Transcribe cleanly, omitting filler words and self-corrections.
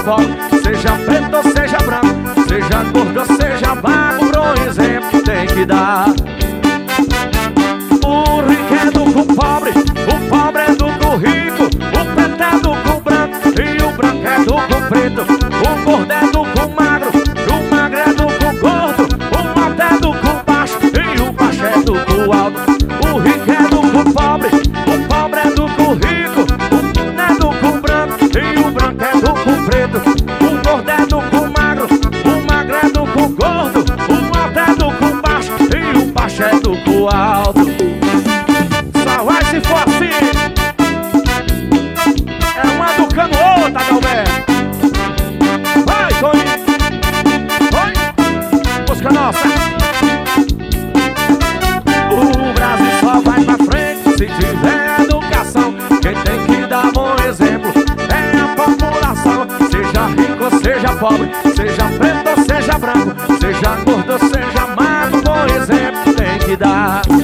pobre, seja preto ou seja branco, seja gordo ou seja magro, por exemplo, tem que dar. O rico é do com o pobre é do com o rico, o preto é do com o branco e o branco é do com o preto, o gordo é do com o magro é do com o gordo, o alto é do com o baixo e o baixo é do com o alto. O rico é do com o pobre é do com o rico, o preto é do com o branco e o branco é do com o preto, o gordo é do com o magro é do com o gordo, o alto é do com o baixo e o baixo é do com o alto. Só vai se for assim, é uma educando outra, Galberto. Vai, Toninho, vai, música nossa. O Brasil só vai pra frente se tiver educação. Quem tem que dar bom exemplo é a população. Seja rico ou seja pobre, seja preto ou seja branco, seja gordo ou seja magro, bom exemplo tem que dar.